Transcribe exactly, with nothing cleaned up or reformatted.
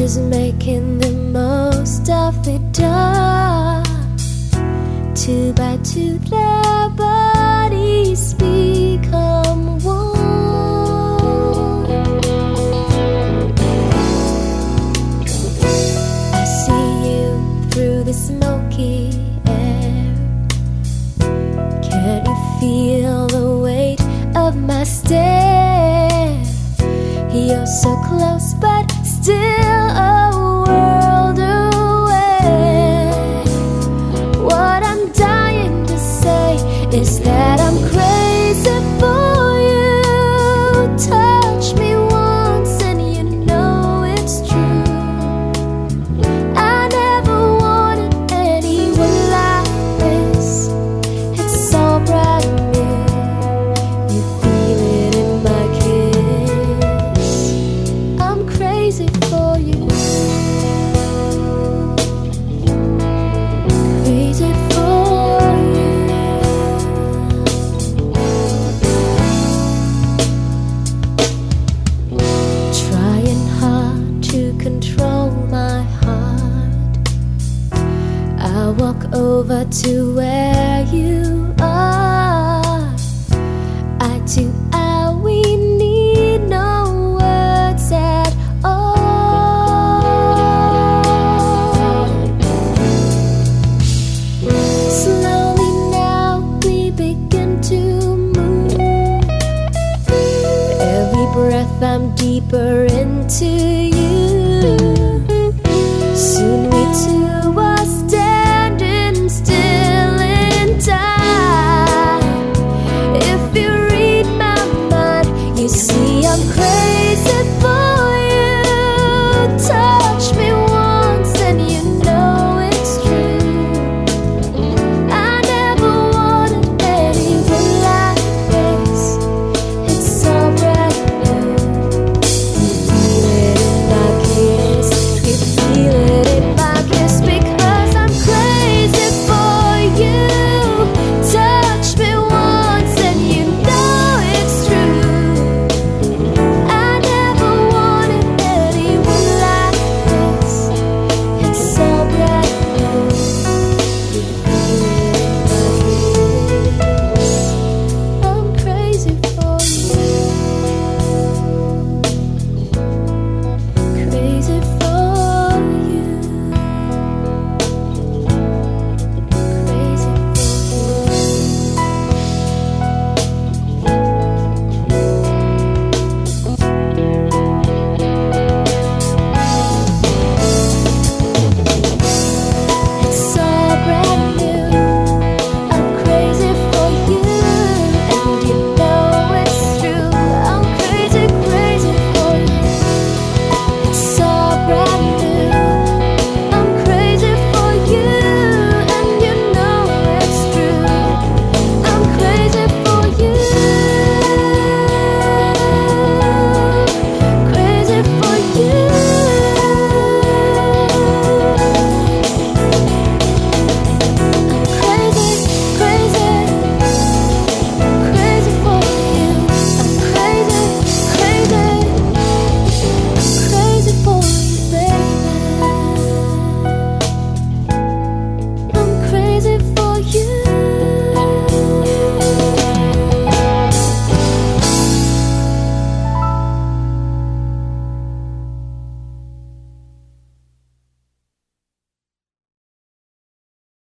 just making the most of the dark. Two by two their bodies become one. I see you through the smoky air. Can you feel the weight of my stare? You're so close but still a world away. What I'm dying to say is that I'm crazy for you. Touch me once and you know it's true. I never wanted anyone like this. It's so brand new. You feel it in my kiss. I'm crazy for you. Crazy for you. Trying hard to control my heart. I walk over to where you are. I do, I, we need no words at all. Slowly now we begin to move. Every breath I'm deeper into